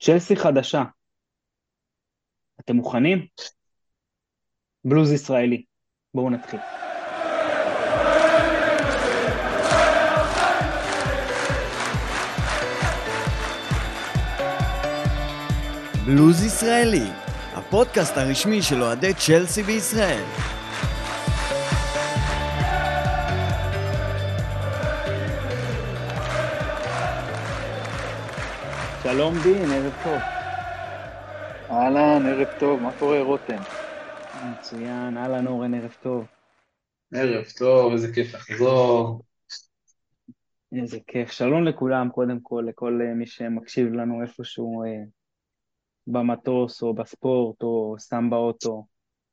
צ'לסי חדשה, אתם מוכנים? בלוז ישראלי. בואו נתחיל. בלוז ישראלי, הפודקאסט הרשמי של אוהדי צ'לסי בישראל. שלום דין, ערב טוב. אהלן, ערב טוב, מה קורה רותם? מצוין, אהלן אורן, ערב טוב. ערב טוב, איזה כיף לחזור. איזה כיף. שלום לכולם, קודם כל, לכל מי שמקשיב לנו איפשהו במטוס או בספורט או סתם באוטו.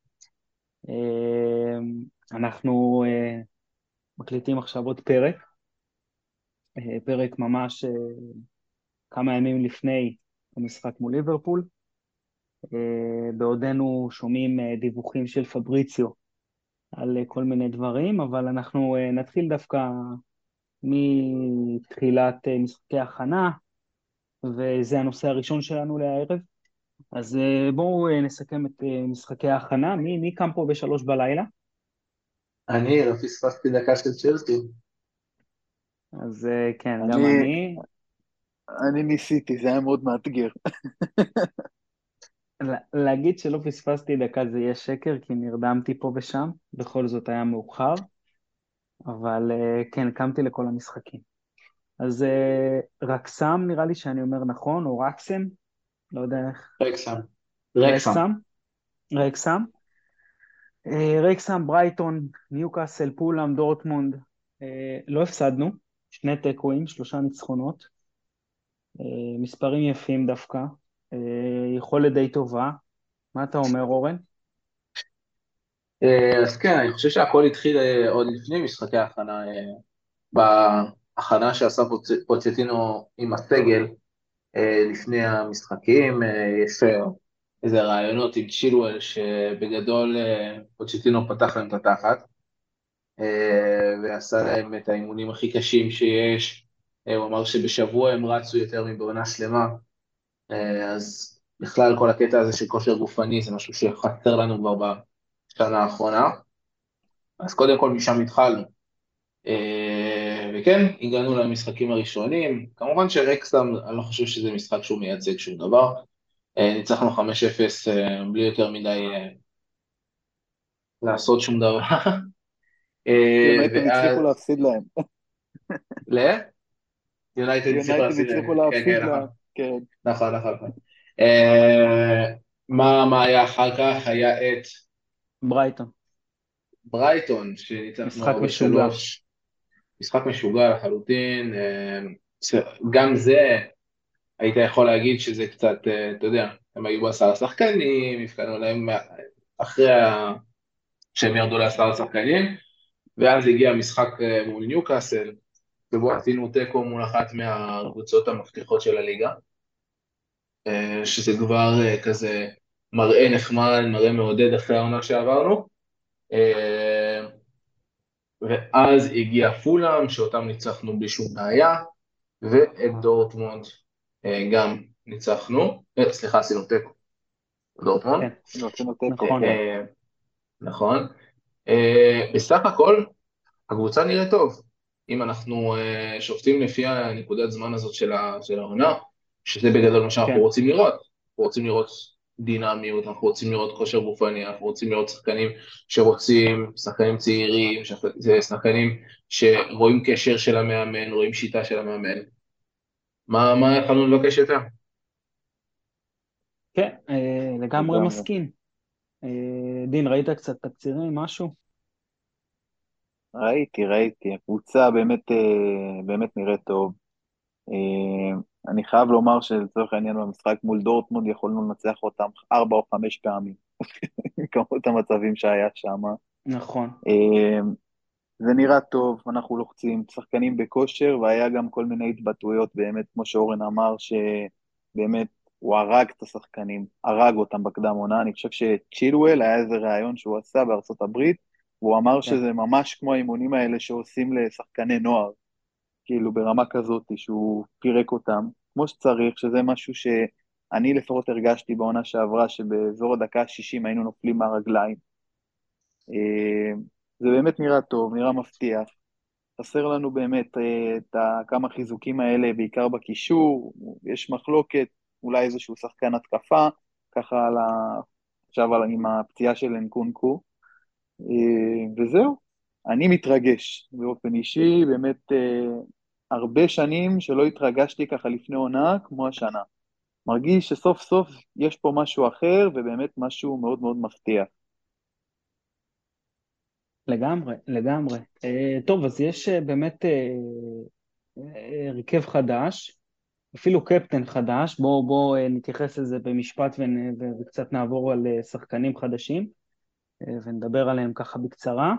אנחנו מקליטים עכשיו עוד פרק, פרק ממש כמה ימים לפני המשחק מול ליברפול. בעודנו שומעים דיווחים של פבריציו על כל מיני דברים, אבל אנחנו נתחיל דווקא מתחילת משחקי הכנה, וזה הנושא הראשון שלנו לערב. אז בואו נסכם את משחקי ההכנה. מי קם פה ב3 בלילה? אני לא פספסתי דקה של צ'לסי. אז כן, גם אני. אני ניסיתי, זה היה מאוד מאתגר. להגיד שלא פספסתי דקה זה יהיה שקר, כי נרדמתי פה ושם, בכל זאת היה מאוחר, אבל כן, קמתי לכל המשחקים. אז רקסם, נראה לי שאני אומר נכון, או רקסם, לא יודע איך. רקסם. רקסם. רקסם. רקסם, ברייטון, ניוקאסל, פולאם, דורטמונד. לא הפסדנו, 2 תיקואים, 3 ניצחונות. מספרים יפים דווקא. יכולת די טובה. מה אתה אומר, אורן? אז כן, אני חושב שהכל התחיל עוד לפני משחקי ההכנה, בהכנה שעשה פוצ'טינו עם הסגל לפני המשחקים. יש איזה רעיונות עם צ'ילואל שבגדול פוצ'טינו פתח להם את התחת, ועשה להם את האימונים הכי קשים שיש. הוא אמר שבשבוע הם רצו יותר מבעונה שלמה, אז בכלל כל הקטע הזה של כושר גופני זה משהו שחסר לנו כבר בשנה האחרונה. אז קודם כל משם התחלנו, וכן, הגענו למשחקים הראשונים. כמובן שרקסם, אני לא חושב שזה משחק שהוא מייצג שום דבר. ניצחנו 5-0 בלי יותר מדי לעשות שום דבר. יונייטד הצליחו להפסיד להם. יונייטד הצליחו להפסיד להם. כן. נכון. מה היה אחר כך? היה את ברייטון, שניצחנו 4-3. משחק משוגע לחלוטין. גם זה, היית יכול להגיד שזה קצת, אתה יודע, הם היו בעשר השחקנים, הפקענו להם אחרי שהם ירדו לעשר השחקנים, ואז הגיע המשחק מול ניוקאסל, ובו עשינו תיקו מול אחת מהקבוצות המבטיחות של הליגה, שזה כבר כזה מראה נחמד, מראה מעודד אחרי העונה שעברנו. ואז הגיע פולאם, שאותם ניצחנו בלי שום בעיה, ואת דורטמונד גם ניצחנו. סליחה, עשינו תיקו. דורטמונד. נכון. בסך הכל, הקבוצה נראית טוב. אם אנחנו שופטים לפי הנקודת זמן הזאת של העונה, שזה בגדול מה שאנחנו רוצים לראות. אנחנו רוצים לראות דינמיות, אנחנו רוצים לראות כושר גופני, אנחנו רוצים לראות שחקנים שחקנים צעירים, שחקנים שרואים קשר של המאמן, רואים שיטה של המאמן. מה יכולנו לבקש יותר? כן, לגמרי מסכים. דין, ראית קצת תקצירים, משהו? ראיתי, הקבוצה באמת נראית טוב. אני חייב לומר שלצורך העניין במשחק מול דורטמונד יכולנו לנצח אותם 4 או 5 פעמים, כמות המצבים שהיה שם. נכון. זה נראה טוב, אנחנו לוחצים, שחקנים בכושר, והיה גם כל מיני התבטאויות באמת, כמו שאורן אמר, שבאמת הוא הרג את השחקנים, הרג אותם בקדם עונה. אני חושב שצ'ילואל היה איזה רעיון שהוא עשה בארצות הברית, והוא אמר שזה ממש כמו האימונים האלה שעושים לשחקני נוער, כאילו ברמה כזאת שהוא פירק אותם, כמו שצריך, שזה משהו אני לפחות הרגשתי בעונה שעברה שבאזור הדקה ה-60 היינו נופלים מהרגליים. זה באמת נראה טוב, נראה מבטיח. חסר לנו באמת כמה חיזוקים האלה, בעיקר בקישור, יש מחלוקת, אולי איזשהו שחקן התקפה, ככה עכשיו עם הפציעה של אנקונקו, וזהו. אני מתרגש באופן אישי, באמת הרבה שנים שלא התרגשתי ככה לפני עונה כמו השנה. מרגיש שסוף סוף יש פה משהו אחר, ובאמת משהו מאוד מאוד מבטיח. לגמרי, לגמרי. טוב, אז יש באמת הרכב חדש, אפילו קפטן חדש. בוא נתייחס לזה במשפט וקצת נעבור על שחקנים חדשים, ונדבר עליהם ככה בקצרה.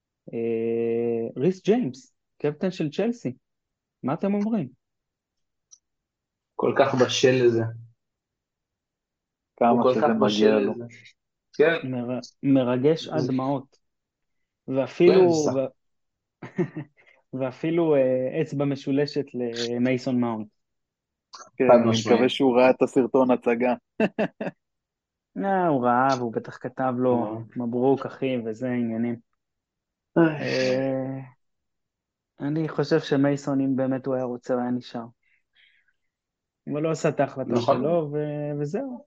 ריס ג'יימס, קפטן של צ'לסי, מה אתם אומרים? כל כך בשל לזה. כמה כל שזה כך בשל מגיע לו. לזה. כן, מרגש עד דמעות. כן, ואפילו אצבע משולשת למייסון מאונט. כן, חד אני משמעית. מקווה שהוא ראה את הסרטון הצגה. הוא ראה, והוא בטח כתב לו, מברוק אחי, וזה עניינים. אני חושב שמייסון, אם באמת הוא היה רוצה, הוא היה נשאר. אבל לא עשה את ההחלטה נכון. שלו, וזהו.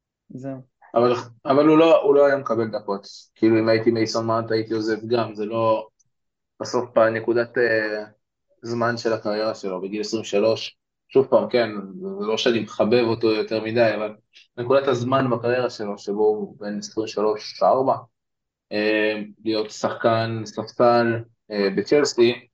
אבל הוא לא היה מקבל דקות. כאילו אם הייתי מייסון מאונט הייתי עוזב גם, זה לא בסוף בנקודת זמן של הקריירה שלו, בגיל 23. שוב פעם, כן, זה לא שאני מחבב אותו יותר מדי, אבל נקודת הזמן בקריירה שלו, שבו הוא בין 23-4, להיות שחקן ספסל בצ'לסי,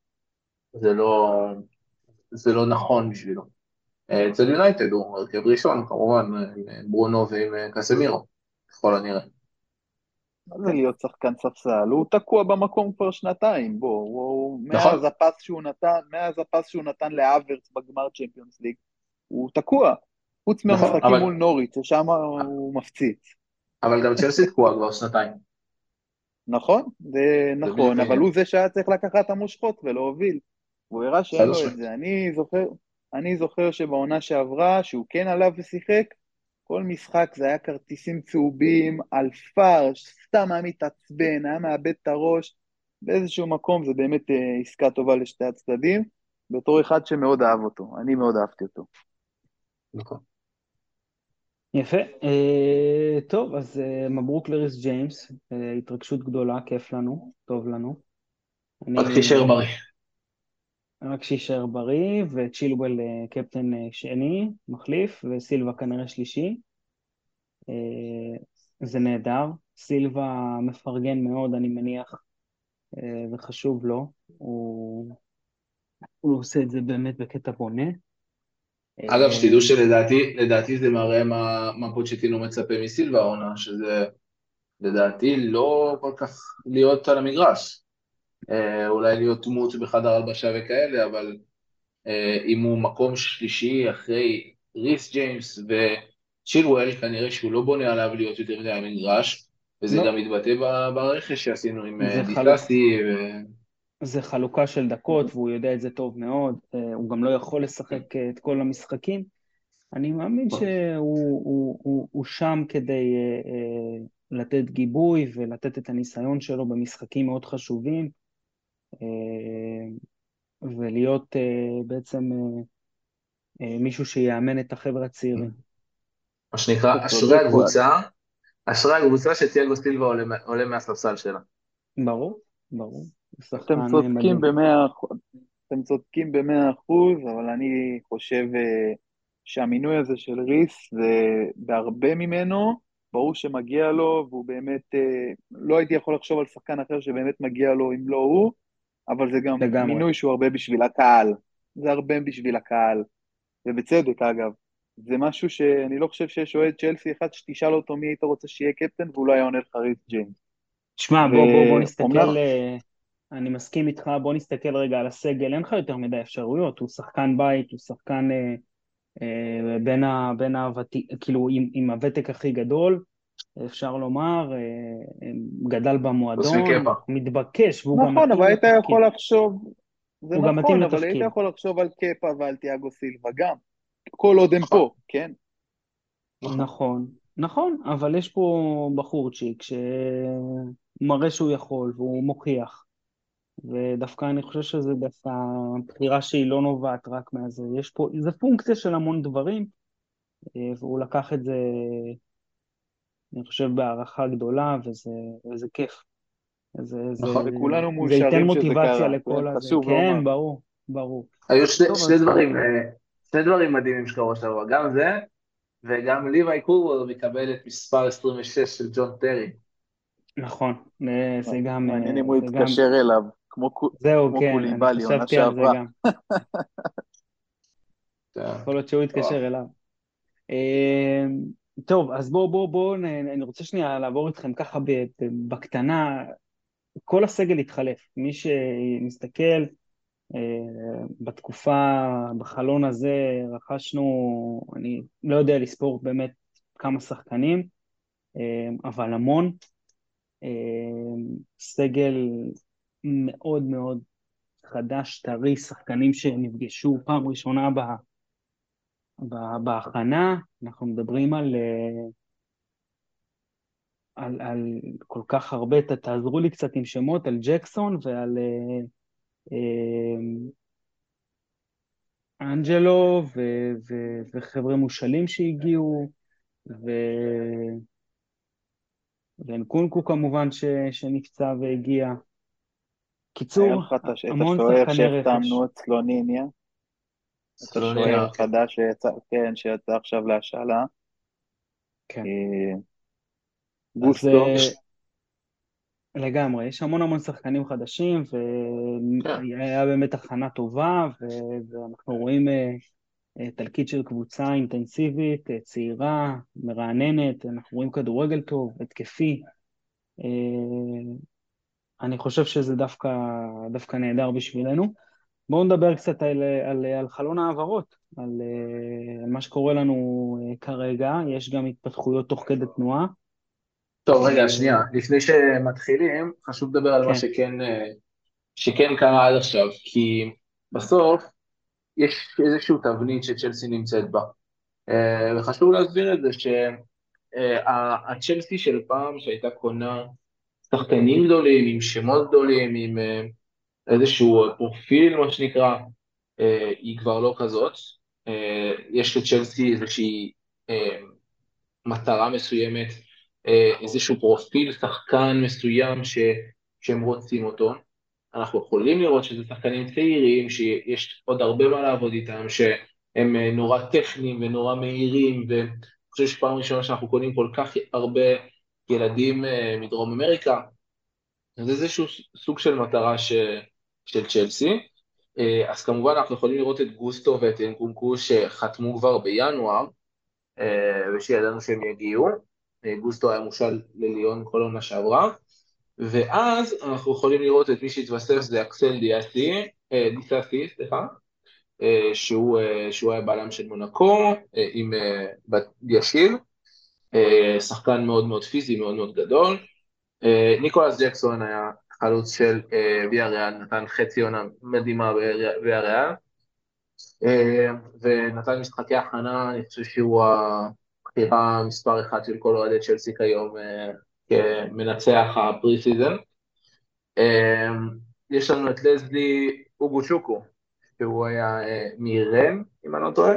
זה לא נכון בשבילו. אצל יונייטד הוא הרכב ראשון, כמובן, עם ברונו ועם קסמירו, ככל הנראה. מה זה להיות שחקן ספסל? הוא תקוע במקום כבר שנתיים, בוא, נכון. מאז הפס שהוא נתן לאברץ בגמר צ'מפיונס ליג, הוא תקוע, חוץ נכון, מהמשחקים אבל- מול נוריץ', ששם הוא מפציץ. אבל גם צ'לסי תקועה כבר שנתיים. נכון, זה נכון, בדיוק. אבל הוא זה שהיה צריך לקחת את המושכות ולהוביל. הוא הראה שאין לו חד את זה. אני זוכר שבעונה שעברה, שהוא כן עליו ושיחק, כל משחק זה היה כרטיסים צהובים, על פרש, סתם היה מתעצבן, היה מאבד את הראש. באיזשהו מקום זה באמת עסקה טובה לשתי הצדדים, בתור אחד שמאוד אהב אותו. אני מאוד אהבתי אותו. נכון. יפה. טוב, אז מברוק לריס ג'יימס, התרגשות גדולה, כיף לנו, טוב לנו. רק תישאר בריא. רק שישאר בריא, וצ'ילואל קפטן שני, מחליף, וסילבה כנראה שלישי. זה נהדר. סילבה מפרגן מאוד, אני מניח, וחשוב לו. הוא עושה את זה באמת בקטע בונה. אגב, שתדעו שלדעתי זה מראה מה פוצ'טינו מצפה מסילבה העונה, שזה לדעתי לא כל כך להיות על המגרש. אולי להיות דמות בחדר הלבשה וכאלה, אבל אם הוא מקום שלישי אחרי ריס ג'יימס וצ'ילואל, כנראה שהוא לא בונה עליו להיות יותר מדי על המגרש, וזה לא. גם מתבטא ברכש שעשינו עם זה דיסלסי. זה חלוקה של דקות, והוא יודע את זה טוב מאוד. הוא גם לא יכול לשחק את כל המשחקים. אני מאמין שהוא שם כדי לתת גיבוי ולתת את הניסיון שלו במשחקים מאוד חשובים, ולהיות בעצם מישהו שיאמן את החבר'ה הצעירים. מה שנקרא, אשרי הקבוצה שתיאגו סילבה עולה מהספסל שלה. ברור, ברור. אתם צודקים ב100%, אבל אני חושב שהמינוי הזה של ריס, זה בהרבה ממנו, ברור שמגיע לו, והוא באמת, לא הייתי יכול לחשוב על שחקן אחר שבאמת מגיע לו אם לא הוא, אבל זה גם לגמרי. מינוי שהוא הרבה בשביל הקהל, זה הרבה בשביל הקהל, ובצדק אגב, זה משהו שאני לא חושב שיש אוהד צ'לסי אחד שתשאל אותו מי היית רוצה שיהיה קפטן, ואולי היה עונה לך ריס ג'יימס. תשמע, בוא נסתכל, אני מסכים איתך, בוא נסתכל רגע על הסגל, אין לך יותר מדי אפשרויות, הוא שחקן בית, הוא שחקן בין כאילו עם הוותק הכי גדול, אפשר לומר, גדל במועדון, מתבקש, והוא גם נכון, אבל היית יכול לחשוב, זה נכון, אבל היית לתפקיד. יכול לחשוב על קפה ועל תיאגו סילבה גם, כל עוד הם פה, כן? נכון. נכון, נכון, אבל יש פה בחורצ'יק שמראה שהוא יכול והוא מוכיח, ודווקא אני חושב שזה דווקא בחירה שהיא לא נובעת רק מהזה, יש פה, זה פונקציה של המון דברים, והוא לקח את זה, אני חושב, בהערכה גדולה, וזה כיף. נכון. וכולנו זה ייתן מאושרים שזה מוטיבציה קרה, זה לכל הזה. חשוב לומר. כן, ברור, ברור. היו טוב, שני אז דברים, שני דברים מדהימים שקרו השבוע, גם זה, וגם ליוואי קובול מקבל את מספר 26 של ג'ון טרי. נכון, מעניין אם הוא זה גם, יתקשר אליו, זהו, כמו כן, אני קוליבאלי, עונה חשבתי על זה שעברה. גם. יכול להיות שהוא וואו. יתקשר אליו. אה, טוב, אז בואו, אני רוצה שנייה לעבור איתכם ככה בקטנה, כל הסגל התחלף. מי שמסתכל, בתקופה, בחלון הזה, רכשנו, אני לא יודע לספור באמת כמה שחקנים, אבל המון, אה, סגל מאוד מאוד חדש, טרי, שחקנים שנפגשו פעם ראשונה בהכנה. אנחנו מדברים על כל כך הרבה, תעזרו לי קצת עם שמות, על ג'קסון ועל אה, אנג'לו וחבר'ה מושאלים שהגיעו, ו... ואנקונקו כמובן שנפצע והגיע. היה קיצור, לך את המון השוער שחקני רכש. שהחתמנו את סלוניניה, את השוער סלוניה, כן. החדש שיצא, כן, שיצא עכשיו להשאלה. כן. אה, אז גוסטו, לגמרי, יש המון המון שחקנים חדשים, כן. והיה באמת הכנה טובה, ואנחנו רואים תלכיד של קבוצה אינטנסיבית, צעירה, מרעננת, אנחנו רואים כדורגל טוב, התקפי. אה, אני חושב שזה דווקא נהדר בשבילנו. בואו נדבר קצת על חלון העברות, על מה שקורה לנו כרגע. יש גם התפתחויות תוך כדי תנועה. טוב, רגע, אה, שנייה. לפני שמתחילים, חשוב לדבר על מה כן, שכן קרה עד עכשיו, כי בסוף יש איזושהי תבנית שצ'לסי נמצאת בה. וחשוב להסביר את זה שהצ'לסי של פעם שהייתה קונה שחקנים גדולים, עם שמות גדולים, עם איזשהו פרופיל, מה שנקרא, היא כבר לא כזאת. יש לצ'לסי איזושהי מטרה מסוימת, איזשהו פרופיל שחקן מסוים שהם רוצים אותו. אנחנו יכולים לראות שזה שחקנים צעירים, שיש עוד הרבה מה לעבוד איתם, שהם נורא טכניים ונורא מהירים, ואני חושב שפעם ראשונה שאנחנו קונים כל כך הרבה ילדים מדרום אמריקה, אז איזשהו סוג של מטרה של צ'לסי. אז כמובן אנחנו יכולים לראות את גוסטו ואת אנקונקו שחתמו כבר בינואר, ושידענו שהם יגיעו. גוסטו היה מושל לליון כל עונה שעברה, ואז אנחנו יכולים לראות את מי שהתווסף, זה אקסל דיסאסי, סליחה, שהוא היה בעלם של מונקו, עם בת ישיל, שחקן מאוד מאוד פיזי, מאוד מאוד גדול. ניקולס ג'קסון היה חלוץ של ויאריאל, נתן חצי עונה מדהימה בוויאריאל, ונתן משחקי הכנה, אני חושב שהוא הבחירה מספר אחת של כל אוהדי צ'לסי כיום כמנצח הפרי סיזן. יש לנו את לזלי אוגוצ'וקו, שהוא היה מרם, אם אני לא טועה,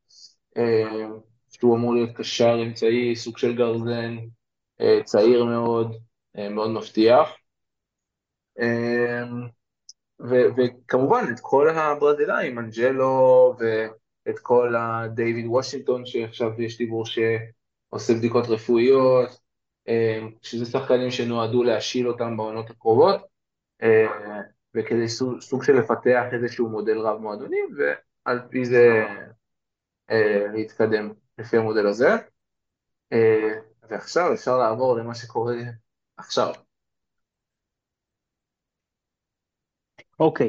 שהוא אמור להיות קשר אמצעי, סוג של גרזן, צעיר מאוד, מאוד מבטיח. וכמובן את כל הברזילאים, אנג'לו ואת כל הדייוויד וושינגטון, שעכשיו יש דיבור שעושה בדיקות רפואיות, שזה שחקנים שנועדו להשיל אותם בעונות הקרובות, וכדי סוג של לפתח איזשהו מודל רב מועדונים, ועל פי זה להתקדם לפי המודל הזה. ועכשיו אפשר לעבור למה שקורה עכשיו. אוקיי.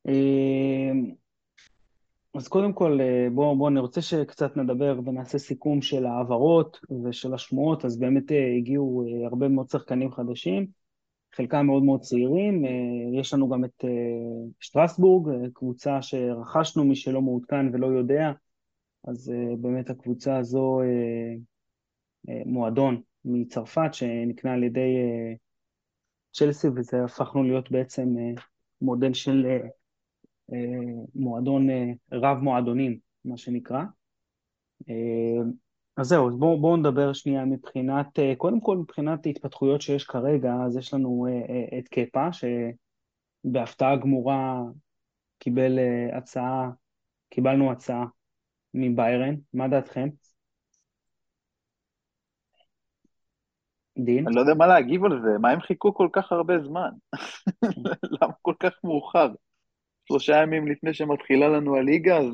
אז קודם כל, בואו, אני רוצה שקצת נדבר ונעשה סיכום של העברות ושל השמועות. אז באמת הגיעו הרבה מאוד שחקנים חדשים, חלקם מאוד מאוד צעירים. יש לנו גם את שטרסבורג, קבוצה שרכשנו, מי שלא מעודכן ולא יודע, אז באמת הקבוצה הזו מועדון מצרפת שנקנה על ידי צ'לסי, וזה הפכנו להיות בעצם מודל של מועדון רב מועדונים, מה שנקרא. אז זהו, אז בואו נדבר שנייה מבחינת, קודם כל מבחינת התפתחויות שיש כרגע, אז יש לנו את קפה, שבהפתעה גמורה קיבלנו הצעה מביירן. מה דעתכם? דין? אני לא יודע מה להגיב על זה, מה הם חיכו כל כך הרבה זמן? למה כל כך מאוחר? 3 ימים לפני שמתחילה לנו הליגה, אז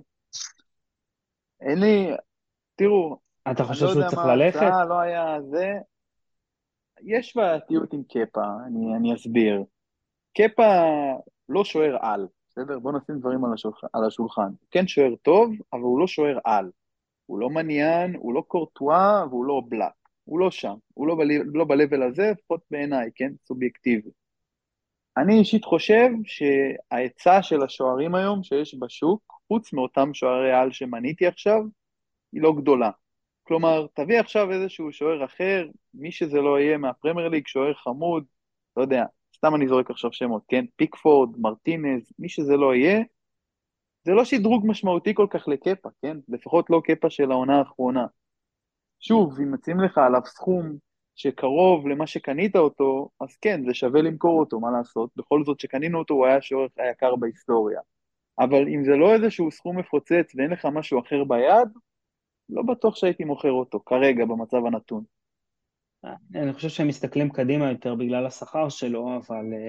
אין לי, תראו, אתה אני חושב לא שהוא יודע צריך מה ללכת? ההצעה, לא היה זה, יש בעייתיות עם קפה, אני אסביר. קפה לא שוער על, בסדר? בוא נשים דברים על השולחן. הוא כן שוער טוב, אבל הוא לא שוער על. הוא לא מניאן, הוא לא קורטואה, והוא לא בלק. הוא לא שם, הוא לא ב-level הזה, לפחות בעיניי, כן? סובייקטיבי. אני אישית חושב שההיצע של השוערים היום שיש בשוק, חוץ מאותם שוערי על שמניתי עכשיו, היא לא גדולה. כלומר, תביא עכשיו איזשהו שוער אחר, מי שזה לא יהיה מהפרמייר ליג, שוער חמוד, לא יודע, סתם אני זורק עכשיו שמות, כן? פיקפורד, מרטינז, מי שזה לא יהיה, זה לא שדרוג משמעותי כל כך לקפה, כן? לפחות לא קפה של העונה האחרונה. שוב, אם מציעים לך עליו סכום שקרוב למה שקנית אותו, אז כן, זה שווה למכור אותו, מה לעשות? בכל זאת שקנינו אותו, הוא היה השוער היקר בהיסטוריה. אבל אם זה לא איזשהו סכום מפוצץ ואין לך משהו אחר ביד, לא בטוח שהייתי מוכר אותו, כרגע, במצב הנתון. אני חושב שהם מסתכלים קדימה יותר בגלל השכר שלו,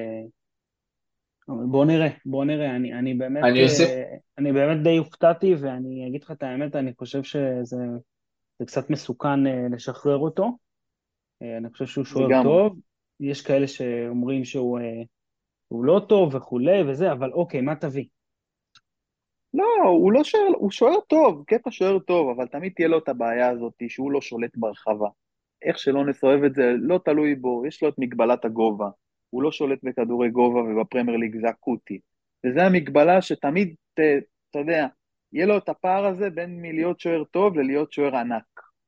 אבל אני אוסיף, אני באמת די הופתעתי, ואני אגיד לך את האמת, אני חושב שזה קצת מסוכן לשחרר אותו. אני חושב שהוא שוער לגמרי. טוב, יש כאלה שאומרים הוא לא טוב וכולי וזה, אבל אוקיי, מה תביא? לא, הוא לא שוער, הוא שוער טוב, קטע שוער טוב, אבל תמיד תהיה לו את הבעיה הזאת שהוא לא שולט ברחבה. איך שלא נסובב את זה, לא תלוי בו, יש לו את מגבלת הגובה. הוא לא שולט בכדורי גובה ובפרמייר ליג זה אקוטי. וזו המגבלה שתמיד, אתה יודע, יהיה לו את הפער הזה בין מלהיות שוער טוב ללהיות שוער ענק.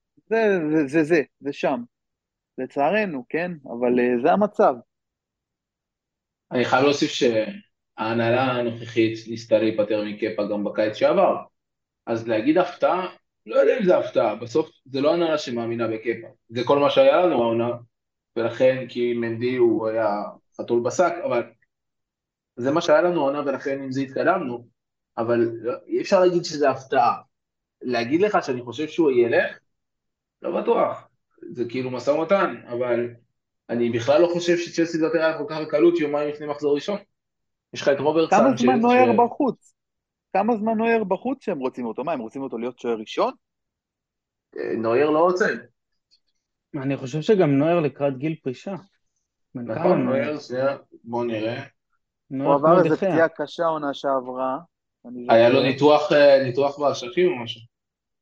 זה שם. לצערנו, כן? אבל זה המצב. אני חייב להוסיף שההנהלה הנוכחית ניסתה להיפטר מקפה גם בקיץ שעבר. אז להגיד הפתעה, לא יודע אם זה הפתעה, בסוף זה לא הנהלה שמאמינה בקפה. זה כל מה שהיה לנו העונה, ולכן כי מנדי הוא היה חתול בשק, אבל זה מה שהיה לנו העונה ולכן עם זה התקדמנו, אבל אי אפשר להגיד שזה הפתעה. להגיד לך שאני חושב שהוא ילך? לא בטוח. זה כאילו משא ומתן, אבל אני בכלל לא חושב שצ'לסי תוותר עליו כל כך בקלות יומיים לפני מחזור ראשון. יש לך את רוברט כמה סנצ'ז, זמן נויר בחוץ? כמה זמן נויר בחוץ שהם רוצים אותו? מה, הם רוצים אותו להיות שוער ראשון? שנויר לא רוצה. אני חושב שגם נויר לקראת גיל פרישה. בן כמה נכון, נויר? נויר, שנייה, בוא נראה. הוא נויר כמו עבר איזה דחיה. פציעה קשה עונה שעברה, אני היה לו זוכר. ניתוח באשכים או משהו.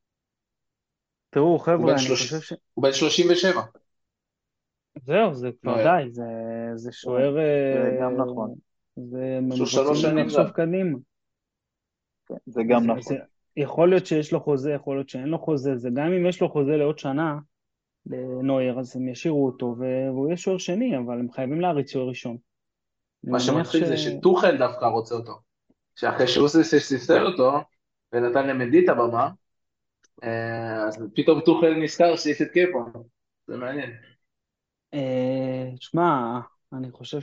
תראו, הוא בן חבר'ה, אני חושב 37. זהו, זה כבר נויר. די, זה כן, שוער, זה גם נכון. הם יש לו רוצים 3 שנים לחשוב גם. קדימה. כן, זה גם נכון. יכול להיות שיש לו חוזה, יכול להיות שאין לו חוזה, זה גם אם יש לו חוזה לעוד שנה, לנויר, אז הם ישאירו אותו, והוא יהיה שוער שני, אבל הם חייבים להריץ שוער ראשון. מה אני מניח שמצחיק זה שטוחל דווקא רוצה אותו. שאחרי שהוא סיסל אותו, ונתן למנדי את הבמה, אז פתאום טוחל נזכר שיש את קפה. זה מעניין. שמע, אני חושב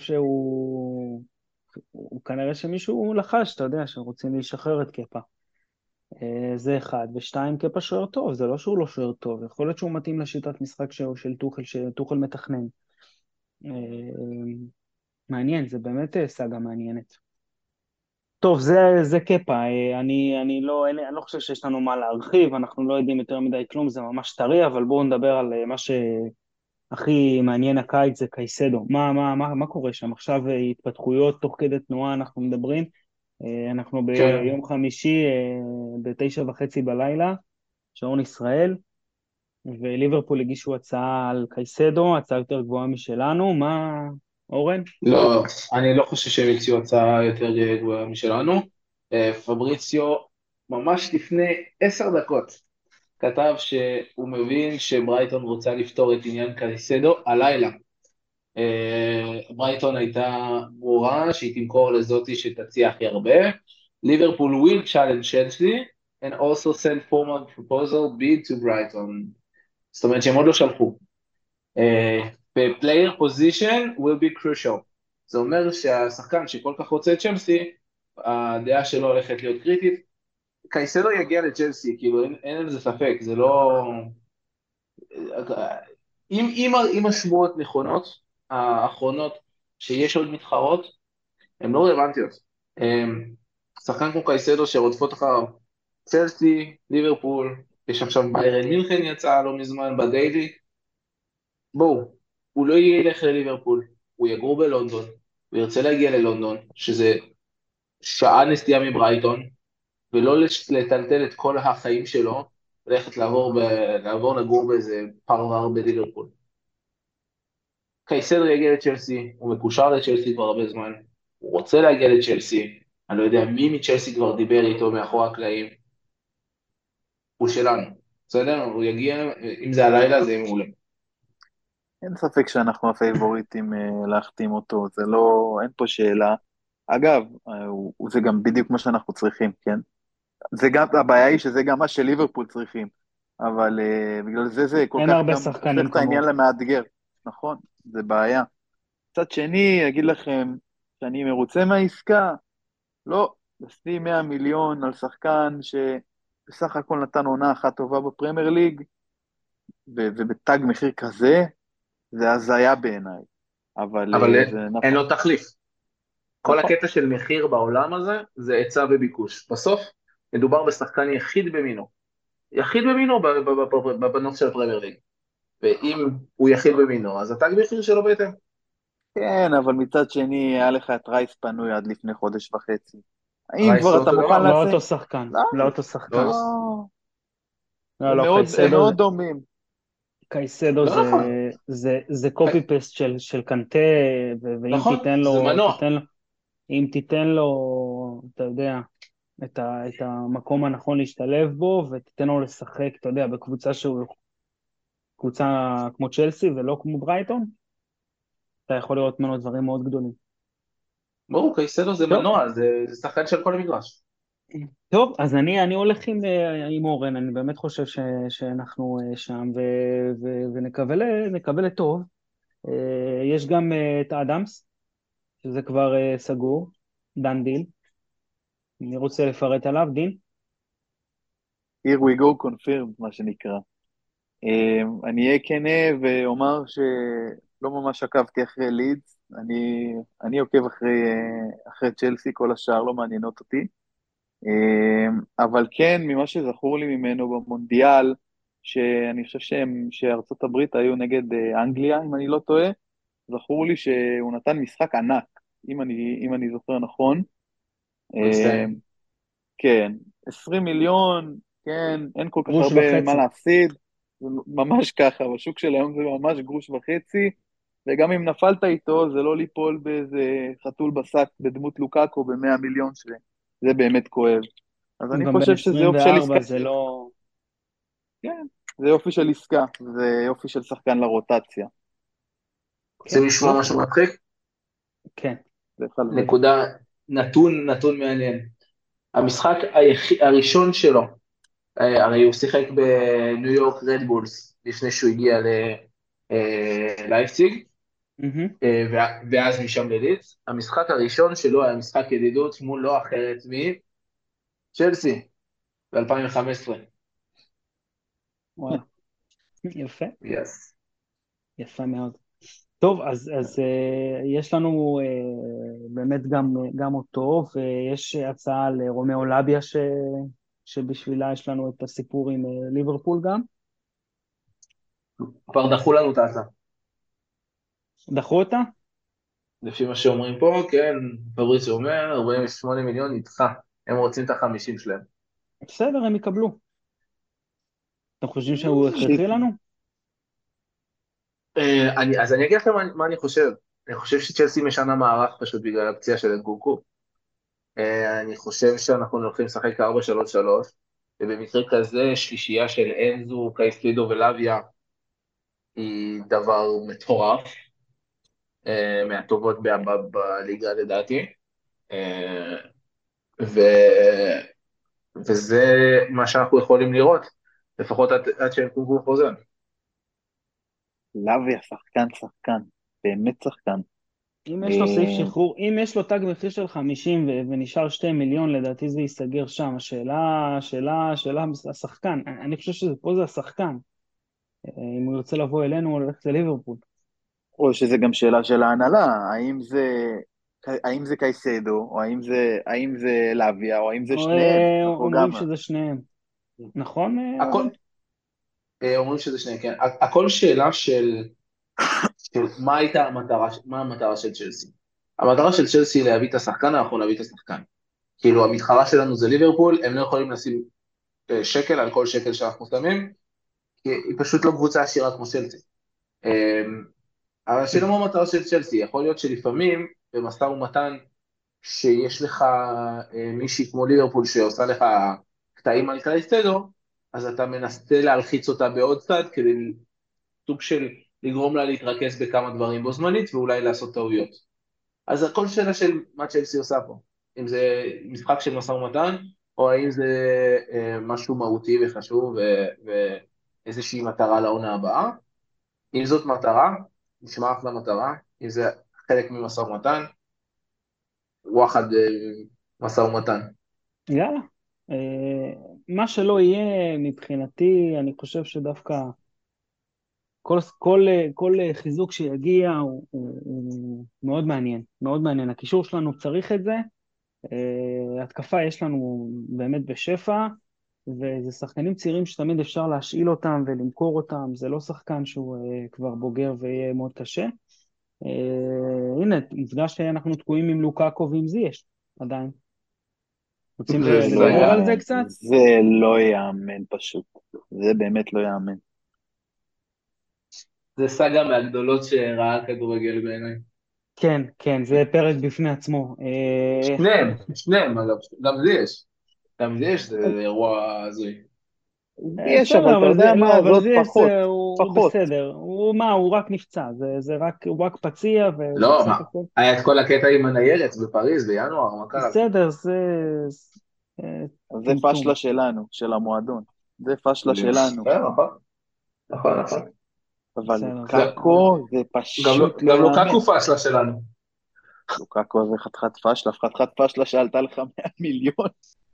כנראה שמישהו לחש, אתה יודע, שרוצים לשחרר את קפה. זה אחד, ושתיים, קפה שוער טוב, זה לא שהוא לא שוער טוב, יכול להיות שהוא מתאים לשיטת משחק של טוחל, שטוחל מתכנן. אה, מעניין, זה באמת סאגה מעניינת. טוב, זה קפה, אני לא חושב שיש לנו מה להרחיב, אנחנו לא יודעים יותר מדי כלום, זה ממש טרי, אבל בואו נדבר על מה שהכי מעניין הקיץ, זה קייסדו. מה קורה שם? עכשיו התפתחויות תוך כדי תנועה אנחנו מדברים, אנחנו כן. ביום חמישי, ב9:30 בלילה, שעון ישראל, וליברפול הגישו הצעה על קייסדו, הצעה יותר גבוהה משלנו, מה, אורן? לא, אני לא חושב שהם הציעו הצעה יותר גבוהה משלנו. פבריציו, ממש לפני 10 דקות, כתב שהוא מבין שברייטון רוצה לפתור את עניין קייסדו הלילה. ברייטון הייתה ברורה שהיא תמכור לזאתי שתציע הכי הרבה. ליברפול will challenge Chelsea and also send formal proposal bid to Brighton. זאת אומרת שהם עוד לא שלחו. ו-player position will be crucial. זה אומר שהשחקן שכל כך רוצה את צ'לסי, הדעה שלו הולכת להיות קריטית. קייסדו יגיע לצ'לסי, כאילו אין על זה ספק, זה לא... אם השמועות נכונות, האחרונות שיש עוד מתחרות, הן לא רלוונטיות. שחקן כמו קייסדו שרודפות אחריו, צ'לסי, ליברפול, יש עכשיו ביירן מינכן יצא לא מזמן בדיילי, בואו, הוא לא ילך לליברפול, הוא יגור בלונדון, הוא ירצה להגיע ללונדון, שזה שעה נסיעה מברייטון, ולא לטלטל את כל החיים שלו, ולכת לעבור לגור באיזה פרבר בליברפול. קייסדו יגיע לצ'לסי, הוא מקושר לצ'לסי כבר הרבה זמן, הוא רוצה להגיע לצ'לסי, אני לא יודע מי מצ'לסי כבר דיבר איתו מאחורי הקלעים, הוא שלנו, בסדר? הוא יגיע, אם זה הלילה זה יהיה מעולה. אין ספק שאנחנו הפייבוריטים להחתים אותו, זה לא, אין פה שאלה. אגב, זה גם בדיוק מה שאנחנו צריכים, כן? זה גם, הבעיה היא שזה גם מה שליברפול צריכים, אבל בגלל זה כל אין כך הרבה גם שחקנים הופך את העניין כמוהו. למאתגר, נכון? זה בעיה. מצד שני, אגיד לכם שאני מרוצה מהעסקה, לא, לשים 100 מיליון על שחקן שבסך הכל נתן עונה אחת טובה בפרמייר ליג, ובתג מחיר כזה, זה הזיה בעיניי. אבל אבל זה אין נכון. לו תחליף. כל נכון. הקטע של מחיר בעולם הזה זה היצע וביקוש. בסוף מדובר בשחקן יחיד במינו. יחיד במינו בנוף של הפרמייר ליג. ואם הוא יחיד במינו, אז התג מחיר שלו בהתאם. כן, אבל מצד שני, היה לך את רייס פנוי עד לפני חודש וחצי. האם רייס כבר לא אתה אותו מוכן דבר? לא לעשות? אותו שחקן, לא, לא אותו שחקן. לא, לא, הם לא, מאוד, הם קייסדו מאוד דומים. קייסדו לא נכון. זה קופי פסט של קנטה, ואם נכון, תיתן זה לו, מנוע. אם תיתן לו, אתה יודע, את המקום הנכון להשתלב בו, ותיתן לו לשחק, אתה יודע, קבוצה כמו צ'לסי ולא כמו ברייטון, אתה יכול לראות ממנו דברים מאוד גדולים. ברור, קייסדו זה טוב, מנוע, זה שחקן של כל המגרש. טוב, אז אני הולך עם אורן, אני באמת חושב שאנחנו שם, ונקווה לטוב. יש גם את אדמס, שזה כבר סגור, דן דיל. אני רוצה לפרט עליו, דין? Here we go confirmed, מה שנקרא. אני אהיה כנה ואומר שלא ממש עקבתי אחרי לידס, אני עוקב אחרי צ'לסי, כל השאר לא מעניינות אותי. אבל כן, ממה שזכור לי ממנו במונדיאל, שאני חושב שארצות הברית היו נגד אנגליה, אם אני לא טועה, זכור לי שהוא נתן משחק ענק, אם אני זוכר נכון. מצטיין. כן, 20 מיליון, כן, אין כל כך גרוש הרבה מה וחצי. להפסיד, זה ממש ככה, בשוק של היום זה ממש גרוש וחצי, וגם אם נפלת איתו, זה לא ליפול באיזה חתול בשק בדמות לוקאקו ב100 מיליון, שזה באמת כואב. אז אני גם בן חושב שזה יופי של 24 עסקה. זה לא... כן, זה יופי של עסקה, זה יופי של שחקן לרוטציה. רוצים כן, לשמוע משהו מצחיק? כן. זה חלק. נקודה, נתון מעניין. המשחק הראשון שלו, הרי הוא שיחק בניו יורק רדבולס לפני שהוא הגיע ללייפציג, ואז משם ללידס. המשחק הראשון שלו היה משחק ידידות מול לא אחרת מצ'לסי ב-2015. וואלה. יפה, Yes. יפה מאוד. טוב, אז יש לנו באמת גם אותו, ויש הצעה לרומאו לביאה שבשבילה יש לנו את הסיפור עם ליברפול גם. כבר דחו לנו את ההצעה. דחו אותה? לפי מה שאומרים פה, כן, פבריציו אומר, 48 מיליון נדחה. הם רוצים את ה-50 שלהם. בסדר, הם יקבלו. אתם חושבים שהוא הכרחי לנו? אז אני אגיד לכם מה אני חושב. אני חושב שצ'לסי משנה מערך פשוט בגלל הפציעה של אנקונקו. אני חושב שאנחנו הולכים לשחק 4-3-3, ובמקרה כזה שלישייה של אנזו, קייסלידו ולאביה היא דבר מטורף, מהטובות בליגה לדעתי, אה, ו... וזה מה שאנחנו יכולים לראות, לפחות עד שאנקונקו חוזר. לוי השחקן שחקן, באמת שחקן. אם יש לו סעיף שחרור, אם יש לו תג מחיר של 50 ונשאר 2 מיליון, לדעתי זה ייסגר שם. השאלה, השחקן, אני חושב שפה זה השחקן. אם הוא ירצה לבוא אלינו, הוא הולך לליברפול. או שזה גם שאלה של ההנהלה, האם זה קייסדו, או האם זה לאביה, או האם זה שניהם. אומרים שזה שניהם. נכון? אומרים שזה שניהם, כן. הכל שאלה של מה הייתה מה המטרה של צ'לסי. המטרה של צ'לסי היא להביא את השחקן, אנחנו נביא את השחקן. כאילו המתחרה שלנו זה ליברפול, הם לא יכולים לשים שקל על כל שקל שאנחנו שמים, כי היא פשוט לא קבוצה עשירה כמו צ'לסי. אבל השאלה מה המטרה של צ'לסי, יכול להיות שלפעמים במשא ומתן שיש לך מישהי כמו ליברפול שעושה לך קטעים על קייסדו, אז אתה מנסה להלחיץ אותה בעוד צד כדי סוג של לגרום לה להתרכז בכמה דברים בו זמנית ואולי לעשות טעויות. אז הכל שאלה של מה צ'לסי עושה פה, אם זה משחק של משא ומתן, או האם זה משהו מהותי וחשוב ואיזושהי מטרה לעונה הבאה. אם זאת מטרה, נשמע אחלה מטרה, אם זה חלק ממשא ומתן, וואחד משא ומתן. יאללה. מה שלא יהיה מבחינתי, אני חושב שדווקא כל חיזוק שיגיע הוא מאוד מעניין, מאוד מעניין. הקישור שלנו צריך את זה, התקפה יש לנו באמת בשפע, וזה שחקנים צעירים שתמיד אפשר להשאיל אותם ולמכור אותם, זה לא שחקן שהוא כבר בוגר ויהיה מאוד קשה. הנה, עובדה שאנחנו תקועים עם לוקאקו ועם זייש, עדיין. רוצים לדבר על זה קצת? זה לא יאמן פשוט, זה באמת לא יאמן. זה סגה מהגדולות שראה כדורגל בעיניי. כן, כן, זה פרק בפני עצמו. שניהם, אגב, גם זה יש, זה אירוע הזוי. יש, אבל אתה יודע מה, זאת פחות. הוא בסדר, הוא רק נפצע, הוא רק פציע. לא, היה את כל הקטע עם הניירת בפריז בינואר, מה קרה? בסדר, זה פשלה שלנו, של המועדון. זה פשלה שלנו. נכון. אבל לוקאקו זה פשוט גם לוקאקו פשלה שלנו. לוקאקו זה חתיכת פשלה שעלתה לך 100 מיליון.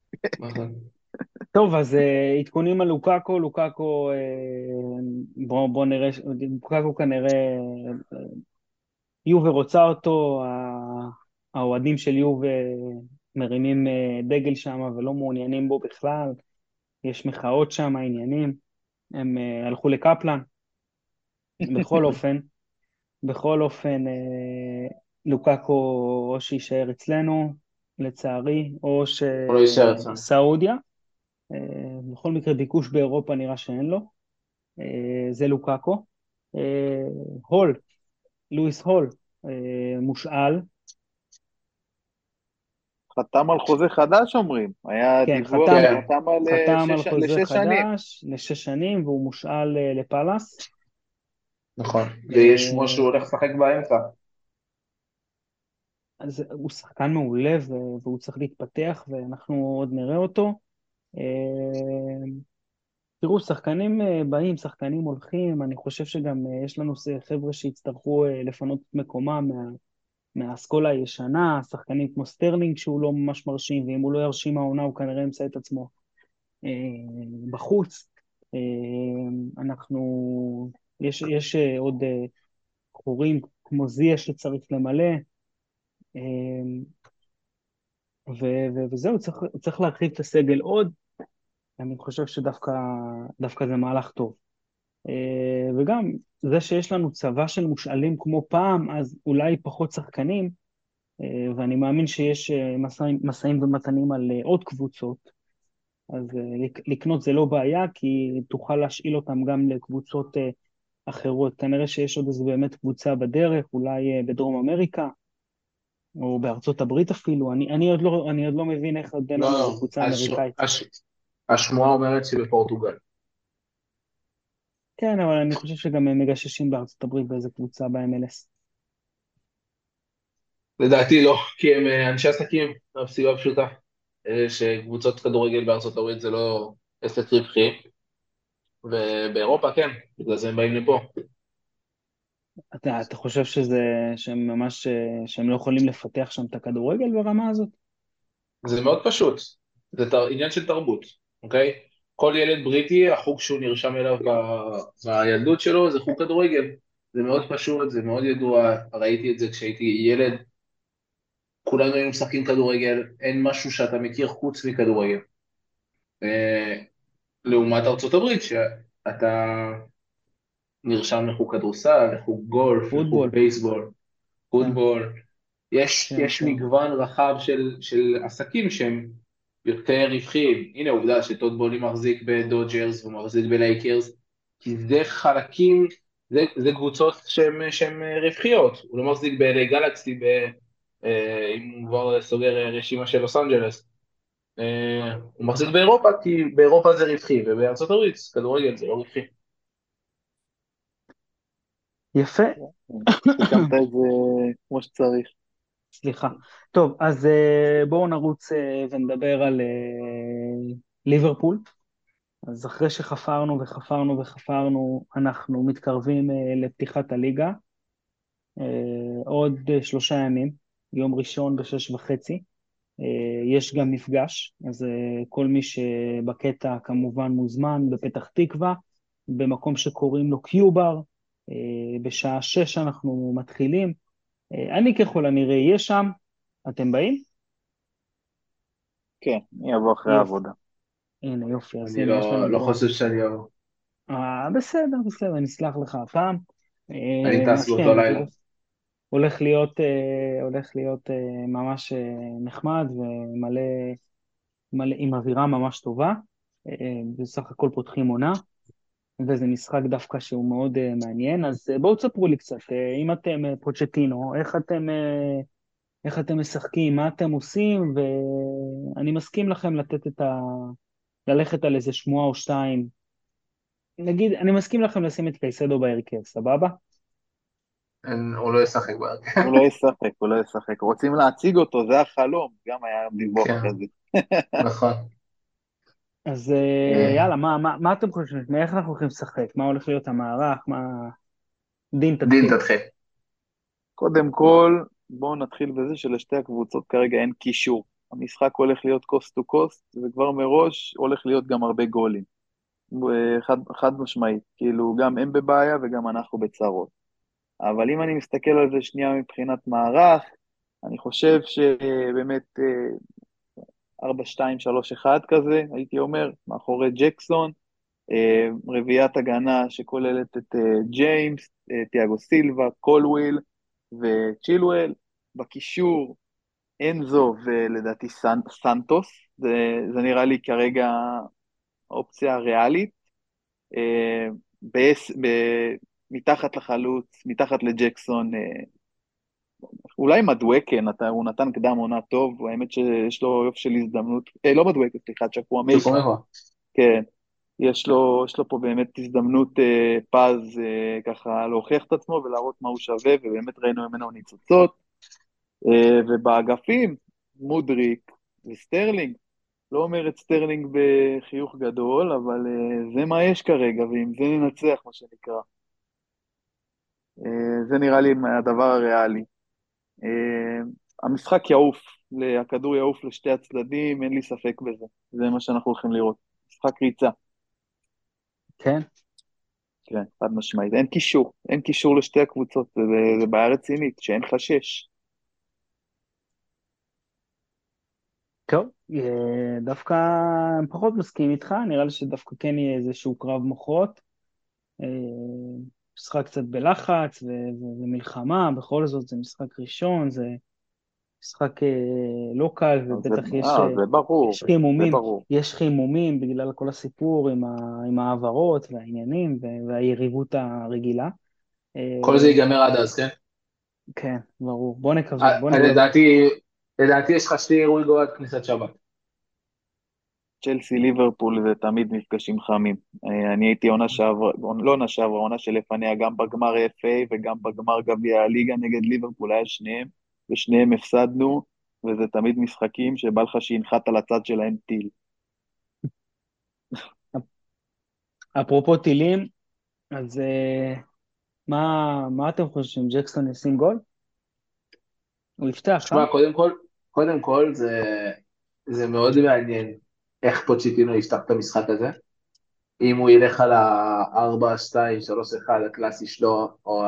טוב, אז עדכונים על לוקאקו, בוא נראה, לוקאקו כנראה, יובה רוצה אותו, האוהדים של יובה מרימים דגל שם ולא מעוניינים בו בכלל, יש מחאות שם, עניינים, הם הלכו לקפלן, בכל אופן, לוקאקו או שישאר אצלנו, לצערי, או שסעודיה, בכל מקרה ביקוש באירופה נראה שאין לו, זה לוקאקו. לואיס הול, מושאל. חתם על חוזה חדש אומרים, היה דיווח, חתם על חוזה חדש ל6 שנים, והוא מושאל לפלאס. נכון, ויש כמו שהוא הולך לשחק באמצע. אז הוא שחקן מעולה והוא צריך להתפתח ואנחנו עוד נראה אותו. תראו, שחקנים באים, שחקנים הולכים, אני חושב שגם יש לנו חבר'ה שיצטרכו לפנות את מקומם מהאסכולה הישנה, שחקנים כמו סטרלינג שהוא לא ממש מרשים, ואם הוא לא ירשים העונה הוא כנראה ימצא את עצמו בחוץ. יש עוד חורים כמו זיה שצריך למלא, וזהו, צריך להרחיב את הסגל עוד, אני חושב שדווקא זה מהלך טוב. וגם זה שיש לנו צבא של מושאלים כמו פעם, אז אולי פחות שחקנים, ואני מאמין שיש מסעים ומתנים על עוד קבוצות, אז לקנות זה לא בעיה, כי תוכל להשאיל אותם גם לקבוצות אחרות. כנראה שיש עוד איזה באמת קבוצה בדרך, אולי בדרום אמריקה, או בארצות הברית אפילו. אני עוד לא מבין איך עוד אין לנו קבוצה אמריקאית. השמועה אומרת שבפורטוגל. כן, אבל אני חושב שגם הם מגששים בארצות הברית באיזה קבוצה ב-MLS. לדעתי לא, כי הם אנשי עסקים, הסיבה פשוטה, שקבוצות כדורגל בארצות הברית זה לא עסק רווחי, ובאירופה כן, בגלל זה הם באים לפה. אתה חושב שהם ממש, שהם לא יכולים לפתח שם את הכדורגל ברמה הזאת? זה מאוד פשוט, זה עניין של תרבות, אוקיי? כל ילד בריטי, החוג שהוא נרשם אליו בילדות שלו זה חוג כדורגל. זה מאוד פשוט, זה מאוד ידוע, ראיתי את זה כשהייתי ילד, כולנו היינו משחקים כדורגל, אין משהו שאתה מכיר חוץ מכדורגל. לעומת ארצות הברית, שאתה נרשם לחוג כדורסל, לחוג גולף, לחוג פוטבול. בייסבול, כן, פוטבול, כן, יש כן. מגוון רחב של עסקים שהם יותר רווחיים. הנה עובדה שטוד בולי מחזיק בדודג'רס ומחזיק בלייקרס, כי זה חלקים, זה קבוצות שהן רווחיות. הוא לא מחזיק ב-LA גלקסי, אם הוא כבר סוגר רשימה של לוס אנג'לס. הוא מחזיק באירופה, כי באירופה זה רווחי, ובארצות הברית כדורגל זה לא רווחי. יפה. סיכמת את זה כמו שצריך. סליחה. טוב, אז בואו נרוץ ונדבר על ליברפול. אז אחרי שחפרנו וחפרנו וחפרנו, אנחנו מתקרבים לפתיחת הליגה. עוד 3 ימים, יום ראשון ב6:30. יש גם מפגש, אז כל מי שבקטע כמובן מוזמן בפתח תקווה, במקום שקוראים לו קיובר. בשעה 6 אנחנו מתחילים. אני ככל הנראה אהיה שם. אתם באים? כן, אני אבוא אחרי יופי. העבודה. הנה יופי, אז אני הנה יש לנו לא פה. חושב שאני אבוא. בסדר, בסדר, נסלח לך הפעם. אני טס אז באותו כן, לילה. הולך להיות ממש נחמד ומלא עם אווירה ממש טובה. בסך הכל פותחים עונה, וזה משחק דווקא שהוא מאוד מעניין. אז בואו תספרו לי קצת, אם אתם פוצ'טינו, איך אתם משחקים, מה אתם עושים, ואני מסכים לכם ללכת על איזה שמועה או שתיים. נגיד, אני מסכים לכם לשים את קייסדו בהרכב, סבבה? הוא לא ישחק בהרכב. הוא לא ישחק, הוא לא ישחק. רוצים להציג אותו, זה החלום. גם היה דיווח כן, כזה. נכון. אז יאללה, מה אתם חושבים? מאיך אנחנו הולכים לשחק? מה הולך להיות המערך? דין, דין תתחיל. תתחיל. קודם כל, בואו נתחיל בזה שלשתי הקבוצות כרגע אין קישור. המשחק הולך להיות קוסט טו קוסט, וכבר מראש הולך להיות גם הרבה גולים. חד משמעית, כאילו גם הם בבעיה וגם אנחנו בצרות. אבל אם אני מסתכל על זה שנייה מבחינת מערך, אני חושב שבאמת 4-2-3-1 כזה, הייתי אומר, מאחורי ג'קסון, רביעיית הגנה שכוללת את ג'יימס, תיאגו סילבה, קולוויל וצ'ילואל, בקישור אנזו ולדעתי סנטוס, זה נראה לי כרגע האופציה הריאלית. אה, מתחת לחלוץ, מתחת לג'קסון, אולי מדווקן, הוא נתן קדם עונה טוב, האמת שיש לו יופי של הזדמנות, לא מדווקן, סליחה, צ'קוואמייקה, כן, יש לו פה באמת הזדמנות פז ככה להוכיח את עצמו ולהראות מה הוא שווה, ובאמת ראינו ממנו ניצוצות, ובאגפים, מודריק וסטרלינג, לא אומר את סטרלינג בחיוך גדול, אבל זה מה יש כרגע, ועם זה ננצח, מה שנקרא. זה נראה לי הדבר הריאלי. המשחק יעוף, הכדור יעוף לשתי הצדדים, אין לי ספק בזה. זה מה שאנחנו הולכים לראות. משחק ריצה. כן. כן, חד משמעית. אין קישור לשתי הקבוצות, זה בעיה רצינית, שאין חשש. טוב, דווקא אני פחות מסכים איתך, נראה לי שדווקא כן יהיה איזשהו קרב מוחות. משחק קצת בלחץ ומלחמה, בכל זאת זה משחק ראשון, זה משחק לא קל, ובטח זה ברור, יש חימומים, זה ברור. יש חימומים בגלל כל הסיפור עם העברות והעניינים והיריבות הרגילה. כל זה ייגמר עד אז, כן? כן, ברור. בוא נקווה. לדעתי יש לך שתי אירועי גול עד כניסת שבת. צ'לסי ליברפול זה תמיד מפגשים חמים. אני הייתי עונה שעברה, לא עונה שעברה, עונה שלפניה, גם בגמר FA וגם בגמר גביע הליגה נגד ליברפול, היה שניהם, ושניהם הפסדנו, וזה תמיד משחקים שבא לך שינחת על הצד שלהם טיל. אפרופו טילים, אז מה אתם חושבים? ג'קסון ישים גול? הוא יפתח, תשמע, קודם כל זה מאוד מעניין איך פוצ'טינו יפתח את המשחק הזה. אם הוא ילך על ה-4-2-3-1 הקלאסי שלו,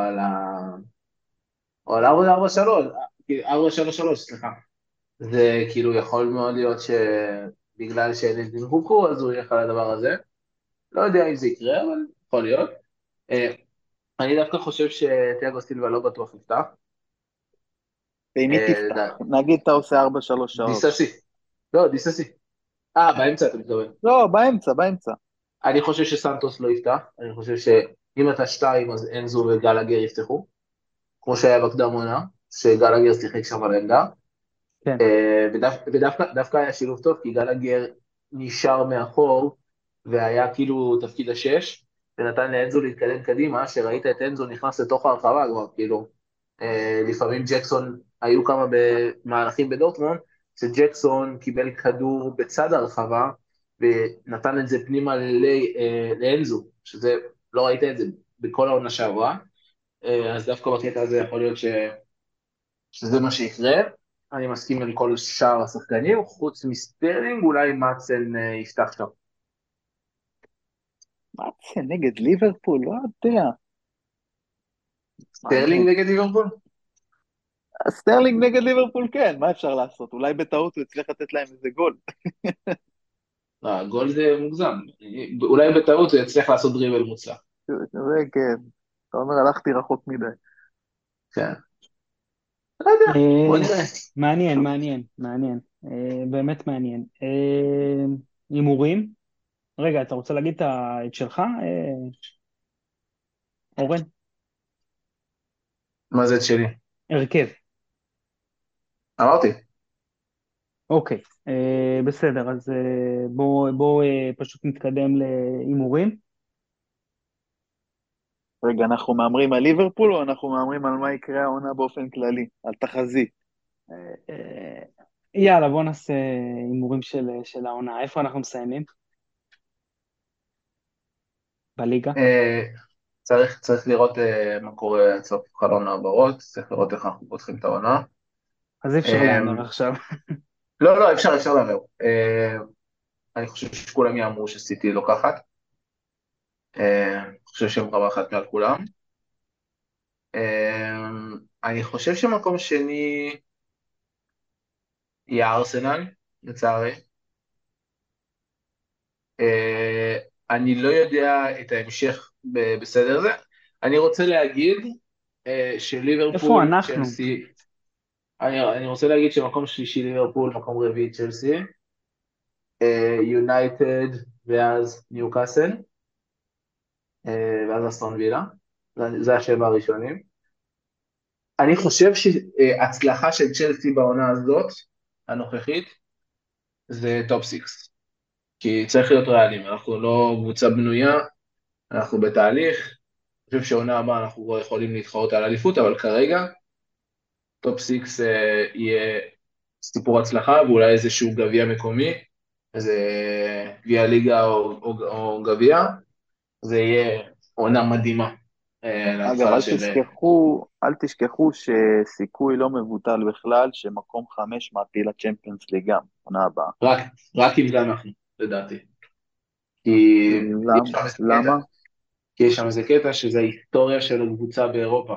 או על 4-4-3, 4-3-3, סליחה. זה כאילו יכול מאוד להיות שבגלל שאין את דינקוקו, אז הוא ילך על הדבר הזה. לא יודע אם זה יקרה, אבל יכול להיות. אני דווקא חושב שתיאגו סילבה לא בטוח יפתח. ואם היא תפתח, נגיד אתה עושה 4-3-3. דיססי. לא, דיססי. באמצע אתה מתכוון. לא, באמצע. אני חושב שסנטוס לא יפתח. אני חושב שאם אתה 2, אז אנזו וגלגר יפתחו. כמו שהיה בקדם עונה, שגלגר שיחק שם על העמדה. כן. ודווקא היה שילוב טוב, כי גלגר נשאר מאחור, והיה כאילו תפקיד ה6, ונתן לאנזו להתקדם קדימה, שראית את אנזו נכנס לתוך הרחבה כבר, כאילו, לפעמים ג'קסון, היו כמה מהלכים בדורטמונד, שג'קסון קיבל כדור בצד הרחבה, ונתן את זה פנימה לאנזו, שזה, לא ראית את זה בכל העונה שעברה, אז דווקא בקטע הזה יכול להיות שזה מה שיקרה. אני מסכים עם כל שאר השחקנים, חוץ מסטרלינג, אולי מאצן יפתח שם. מאצן נגד ליברפול, לא יודע. סטרלינג נגד ליברפול? סטרלינג נגד ליברפול, כן, מה אפשר לעשות? אולי בטעות הוא יצליח לתת להם איזה גול. לא, גול זה מוגזם. אולי בטעות הוא יצליח לעשות דריבל מוצלח. זה כן. אתה אומר, הלכתי רחוק מדי. כן. לא יודע, בוא נראה. מעניין. באמת מעניין. הימורים? רגע, אתה רוצה להגיד את שלך, אורן? מה זה את שלי? הרכב. אמרתי. אוקיי, בסדר, אז בואו פשוט נתקדם להימורים. רגע, אנחנו מאמרים על ליברפול, או אנחנו מאמרים על מה יקרה העונה באופן כללי? על תחזית. יאללה, בואו נעשה הימורים של העונה. איפה אנחנו מסיימים? בליגה? צריך לראות מה קורה עד סוף חלון העברות, צריך לראות איך אנחנו פותחים את העונה. אז אי אפשר להמר עכשיו. לא, אפשר להמר. אני חושב שכולם יאמרו שסיטי לוקחת. אני חושב שהם רמה אחת מעל כולם. אני חושב שמקום שני יהיה ארסנל, לצערי. אני לא יודע את ההמשך בסדר זה. אני רוצה להגיד שליברפול, איפה אנחנו? צ'לסי, אני רוצה להגיד שמקום שלישי ליברפול, מקום רביעי צ'לסי, יונייטד ואז ניוקאסל, ואז אסטון וילה, זה השבע הראשונים. אני חושב שהצלחה של צ'לסי בעונה הזאת, הנוכחית, זה טופ 6. כי צריך להיות ריאליים, אנחנו לא קבוצה בנויה, אנחנו בתהליך, אני חושב שעונה הבאה אנחנו כבר יכולים להתחרות על אליפות, אבל כרגע טופ 6 יהיה סיפור הצלחה, ואולי איזשהו גביע מקומי, איזה גביע ליגה או גביע, זה יהיה עונה מדהימה. אגב, אל תשכחו שסיכוי לא מבוטל בכלל, שמקום 5 מעפיל לצ'מפיונס ליג גם, עונה הבאה. רק אם זה אנחנו, לדעתי. למה? כי יש שם איזה קטע שזה ההיסטוריה של הקבוצה באירופה,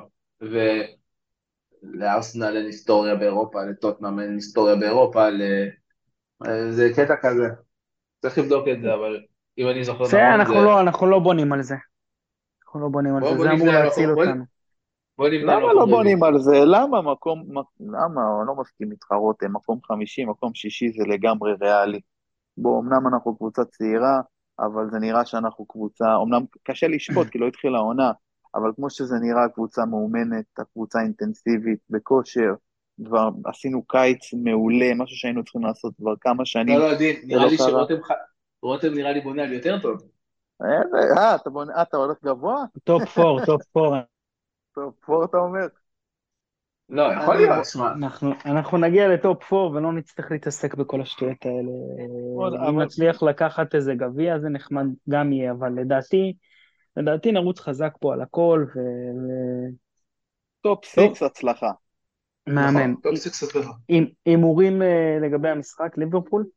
ולארסנל אין היסטוריה באירופה, לטוטנהאם אין היסטוריה באירופה, זה קטע כזה. צריך לבדוק את זה, אבל אם אני זוכר נכון, אנחנו לא בונים על זה. אנחנו לא בונים על זה, זה אמור להציל אותנו. למה לא בונים על זה? למה? אני לא מסכים איתך רותם, מקום 50, מקום 60 זה לגמרי ריאלי. בוא, אמנם אנחנו קבוצה צעירה, אבל זה נראה שאנחנו קבוצה, אמנם קשה לשפוט כי לא התחילה העונה, אבל כמו שזה נראה, קבוצה מאומנת, קבוצה אינטנסיבית, בכושר, כבר עשינו קיץ מעולה, משהו שהיינו צריכים לעשות כבר כמה לא, שנים, לא, דין, זה נראה לא לי קרה. רותם נראה לי בונה על יותר טוב. אתה הולך גבוה? טופ 4, טופ 4. טוב, פה אתה אומר. לא, יכול אני, להיות, שמע. אנחנו נגיע לטופ 4 ולא נצטרך להתעסק בכל השטויות האלה. אם אבל נצליח לקחת איזה גביע, זה נחמד גם יהיה, אבל לדעתי נרוץ חזק פה על הכל, טופ טוב, 6 הצלחה. מהמם. נכון, טוב סקס סופר. הימורים לגבי המשחק, ליברפול?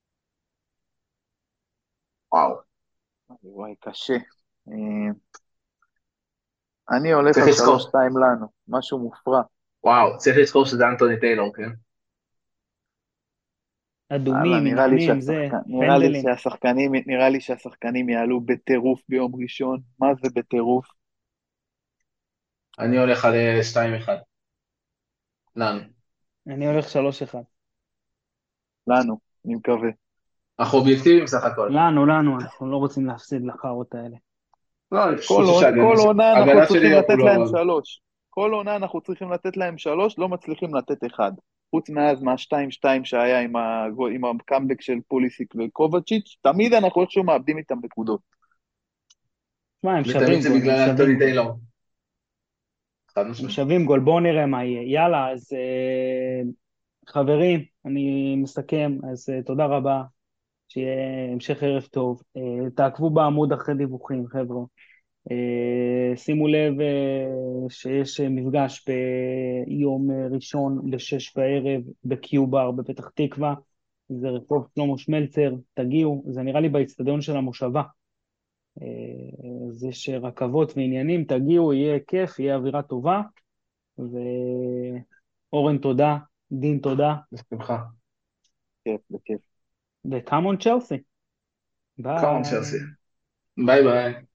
וואו. וואי, קשה. אה, אני הולך צריך על לזכור, 3-2 לנו, משהו מופרע. וואו, צריך לזכור שזה אנטוני טיילור, כן? וואלה, אדומים, עניינים, זה, פנדלים. נראה לי שהשחקנים יעלו בטירוף ביום ראשון. מה זה בטירוף? אני הולך על 2-1. לנו. אני הולך 3-1. לנו, אני מקווה. אנחנו אובייקטיביים סך הכל. לנו, אנחנו לא רוצים להפסיד לחרות האלה. לא, אני פשוט חושב כל עונה אנחנו שהגנה של צריכים ליברפול לתת לא להם רב. 3. כל עונה אנחנו צריכים לתת להם 3, לא מצליחים לתת 1. חוץ מאז מה-2-2 שהיה עם הקאמבק של פוליסיק וקובצ'יץ', תמיד אנחנו איכשהו מאבדים איתם נקודות. תשמע, הם ותמיד שווים זה גול, הם בגלל שווים אנטוני גול. טיילור. חד הם משמעית. שווים גול, בואו נראה מה יהיה. יאללה, אז חברים, אני מסכם, אז תודה רבה, שיהיה המשך ערב טוב. תעקבו בעמוד אחרי דיווחים, חבר'ה. שימו לב שיש מפגש ביום ראשון ל-6 בערב בקיובר בפתח תקווה, זה רחוב שלמה שמלצר, תגיעו, זה נראה לי באצטדיון של המושבה. אז יש רכבות ועניינים, תגיעו, יהיה כיף, יהיה אווירה טובה, ואורן תודה, דין תודה, בשמחה. בכיף, בכיף. וקאמון צ'לסי. קאמון ביי. צ'לסי. ביי ביי.